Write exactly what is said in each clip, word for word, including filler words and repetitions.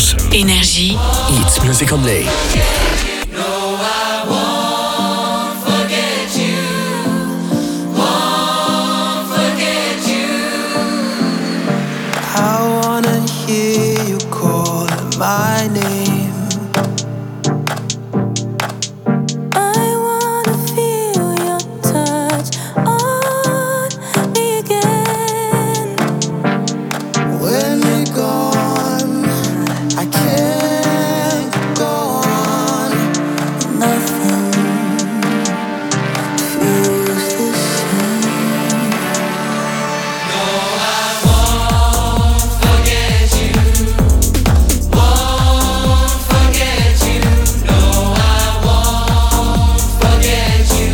house. Énergie. It's music only. I wanna hear you call my name. I wanna feel your touch on me again. When you're gone, I can't go on. Nothing feels the same. No, I won't forget you. Won't forget you. No, I won't forget you.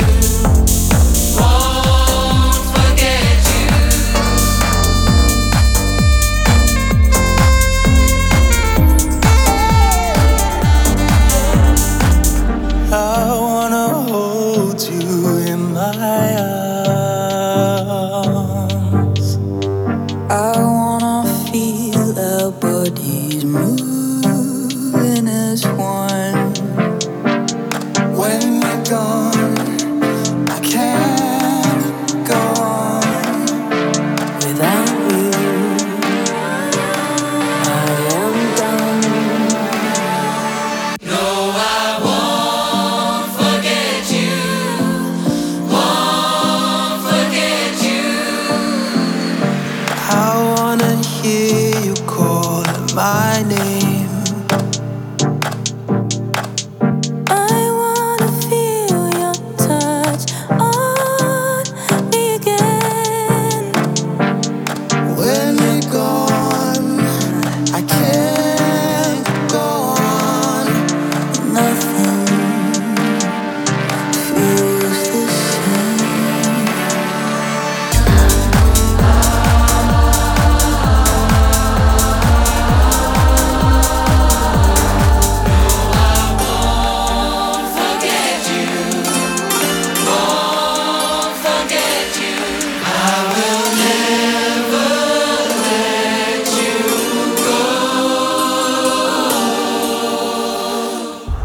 Won't forget you. I wanna hold you in my arms. I wanna feel our bodies moving as one. When you're gone, I can't go on. Without you, I am done. No, I won't forget you. Won't forget you. I wanna hear you call my